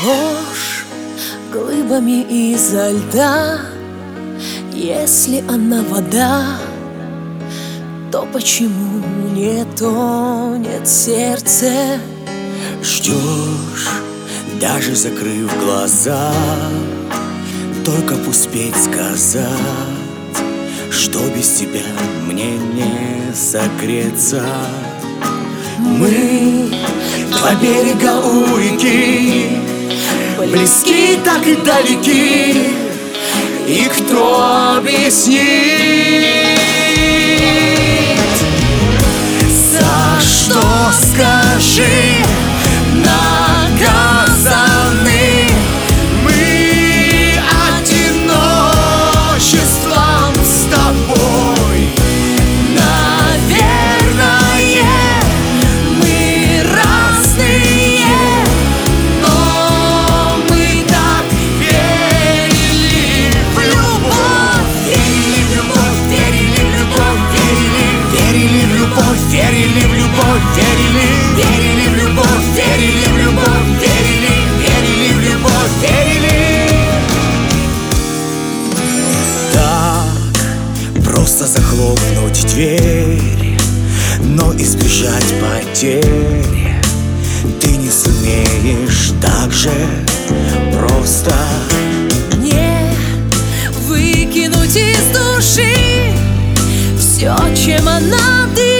Ложь глыбами изо льда. Если она вода, то почему не тонет сердце? Ждешь, даже закрыв глаза, только б успеть сказать, что без тебя мне не согреться. Мы два берега у реки, близки так и далеки, и кто объяснит, за что, скажи, наказаны мы одиночеством с тобой? Наверное, мы разные, но мы так верили в любовь. Верили в любовь, верили в любовь, верили в любовь, верили в любовь, верили в любовь, верили в любовь, верили в любовь, верили. Так просто захлопнуть дверь, но избежать потерь ты не сумеешь так же просто. Не выкинуть из души все, чем она дышит.